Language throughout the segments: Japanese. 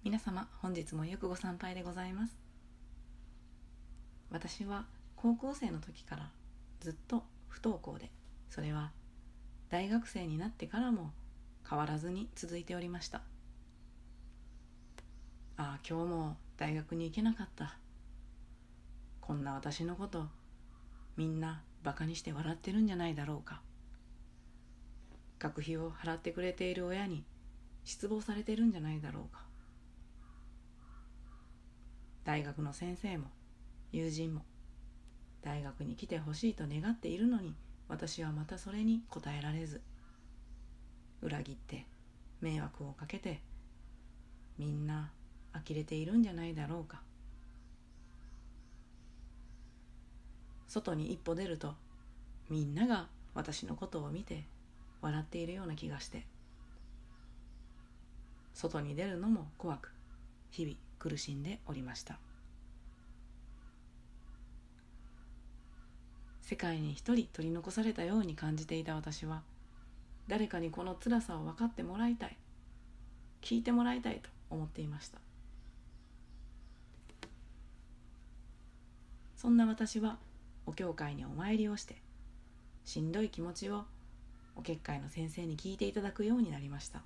皆様、本日もよくご参拝でございます。私は高校生の時からずっと不登校で、それは大学生になってからも変わらずに続いておりました。今日も大学に行けなかった。こんな私のことみんなバカにして笑ってるんじゃないだろうか。学費を払ってくれている親に失望されてるんじゃないだろうか。大学の先生も友人も大学に来てほしいと願っているのに、私はまたそれに応えられず、裏切って迷惑をかけて、みんな呆れているんじゃないだろうか。外に一歩出ると、みんなが私のことを見て笑っているような気がして、外に出るのも怖く、日々苦しんでおりました。世界に一人取り残されたように感じていた私は、誰かにこの辛さを分かってもらいたい、聞いてもらいたいと思っていました。そんな私はお教会にお参りをして、しんどい気持ちをお結界の先生に聞いていただくようになりました。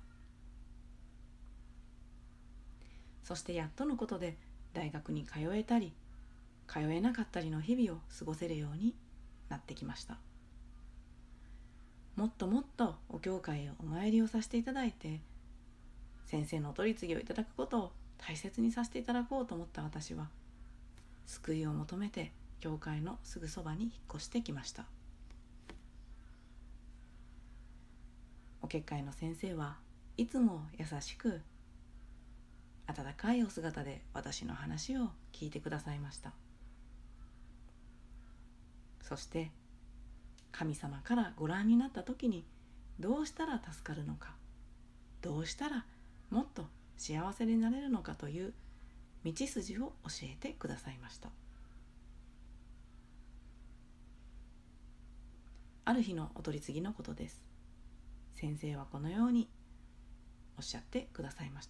そしてやっとのことで大学に通えたり通えなかったりの日々を過ごせるようになってきました。もっともっとお教会へお参りをさせていただいて、先生のお取り次ぎをいただくことを大切にさせていただこうと思った私は、救いを求めて教会のすぐそばに引っ越してきました。お結界の先生はいつも優しく温かいお姿で私の話を聞いてくださいました。そして神様からご覧になった時にどうしたら助かるのか、どうしたらもっと幸せになれるのかという道筋を教えてくださいました。ある日のお取り次ぎのことです。先生はこのようにおっしゃってくださいました。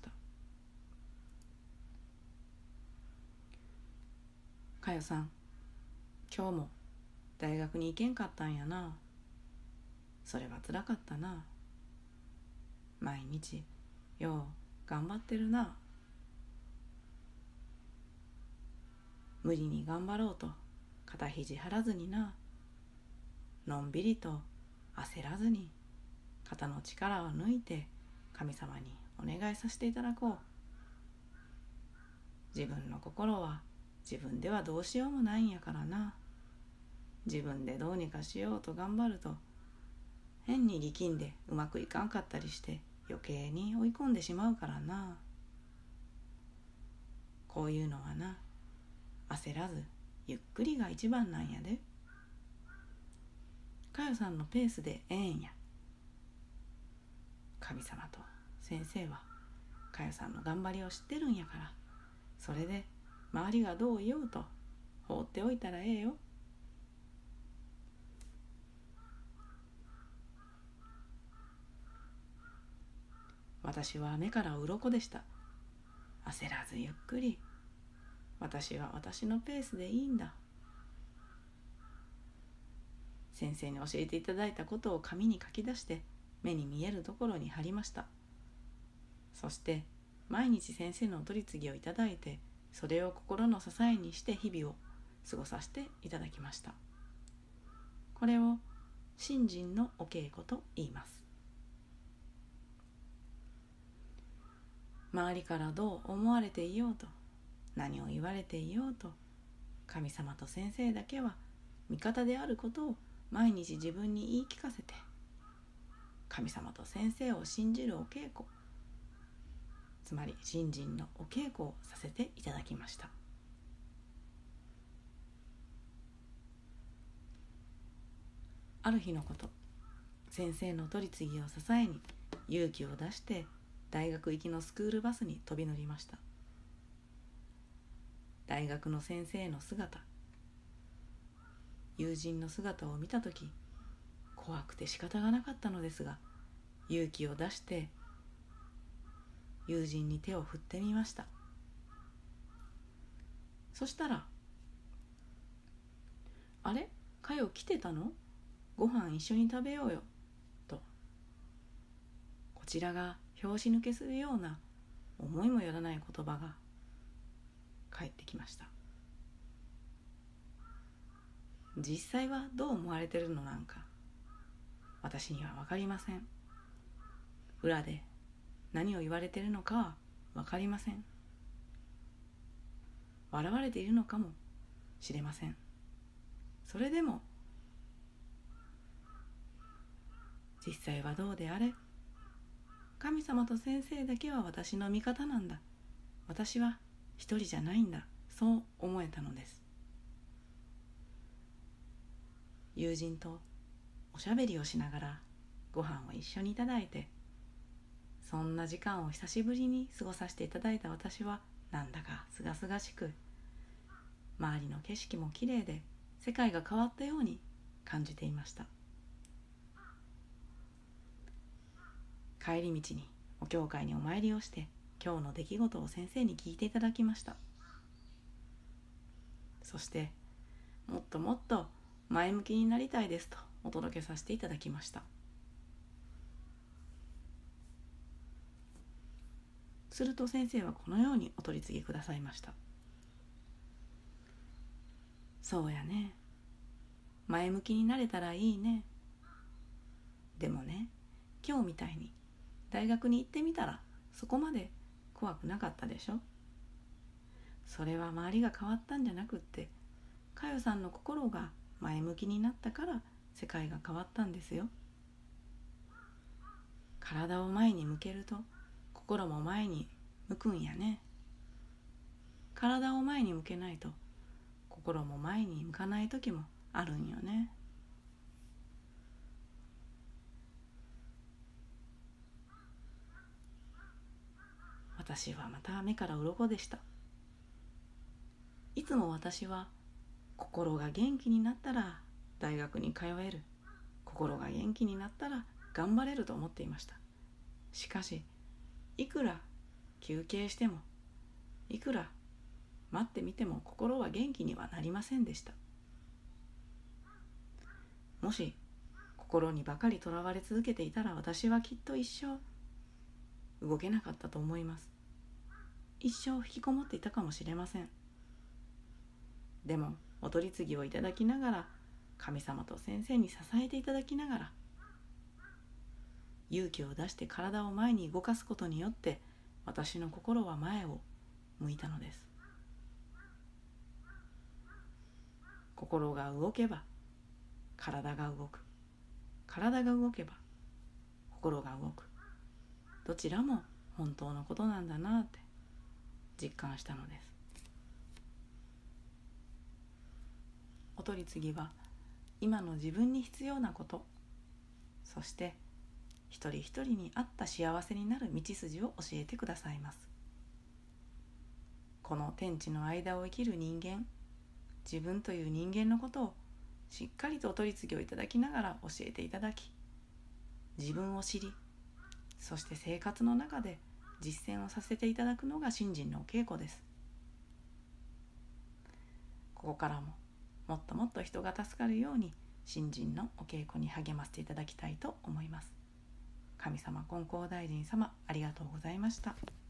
かよさん、今日も大学に行けんかったんやな。それはつらかったな。毎日よう頑張ってるな。無理に頑張ろうと肩肘張らずにな。のんびりと焦らずに肩の力を抜いて神様にお願いさせていただこう。自分の心は自分ではどうしようもないんやからな。自分でどうにかしようと頑張ると、変に力んでうまくいかんかったりして余計に追い込んでしまうからな。こういうのはな、焦らずゆっくりが一番なんやで。かよさんのペースでええんや。神様と先生はかよさんの頑張りを知ってるんやから、それで周りがどう言おうと放っておいたらええよ。私は目から鱗でした。焦らずゆっくり、私は私のペースでいいんだ。先生に教えていただいたことを紙に書き出して目に見えるところに貼りました。そして毎日先生のお取り次ぎをいただいて、それを心の支えにして日々を過ごさせていただきました。これを信心のお稽古と言います。周りからどう思われていようと、何を言われていようと、神様と先生だけは味方であることを毎日自分に言い聞かせて、神様と先生を信じるお稽古、つまり信心のお稽古をさせていただきました。ある日のこと、先生の取り次ぎを支えに勇気を出して大学行きのスクールバスに飛び乗りました。大学の先生の姿、友人の姿を見たとき、怖くて仕方がなかったのですが、勇気を出して友人に手を振ってみました。そしたら、あれ、かよ来てたの？ご飯一緒に食べようよ。と、こちらが拍子抜けするような思いもよらない言葉が返ってきました。実際はどう思われてるのなんか私には分かりません。裏で何を言われているのかは分かりません。笑われているのかもしれません。それでも実際はどうであれ、神様と先生だけは私の味方なんだ。私は一人じゃないんだ。そう思えたのです。友人とおしゃべりをしながらご飯を一緒にいただいて、そんな時間を久しぶりに過ごさせていただいた私はなんだかすがすがしく、周りの景色もきれいで世界が変わったように感じていました。帰り道にお教会にお参りをして今日の出来事を先生に聞いていただきました。そしてもっともっと前向きになりたいですとお届けさせていただきました。すると先生はこのようにお取り次ぎくださいました。そうやね。前向きになれたらいいね。でもね、今日みたいに大学に行ってみたらそこまで怖くなかったでしょ。それは周りが変わったんじゃなくって、かよさんの心が前向きになったから世界が変わったんですよ。体を前に向けると心も前に向くんやね。体を前に向けないと心も前に向かない時もあるんよね。私はまた目から鱗でした。いつも私は心が元気になったら大学に通える、心が元気になったら頑張れると思っていました。しかしいくら休憩してもいくら待ってみても心は元気にはなりませんでした。もし心にばかりとらわれ続けていたら私はきっと一生動けなかったと思います。一生引きこもっていたかもしれません。でもお取り次ぎをいただきながら、神様と先生に支えていただきながら、勇気を出して体を前に動かすことによって私の心は前を向いたのです。心が動けば体が動く、体が動けば心が動く、どちらも本当のことなんだなって実感したのです。お取り次ぎは今の自分に必要なこと、そして一人一人に合った幸せになる道筋を教えてくださいます。この天地の間を生きる人間、自分という人間のことをしっかりとお取り次ぎをいただきながら教えていただき、自分を知り、そして生活の中で実践をさせていただくのが信心のお稽古です。ここからももっともっと人が助かるように信心のお稽古に励ませていただきたいと思います。神様金光大臣様、ありがとうございました。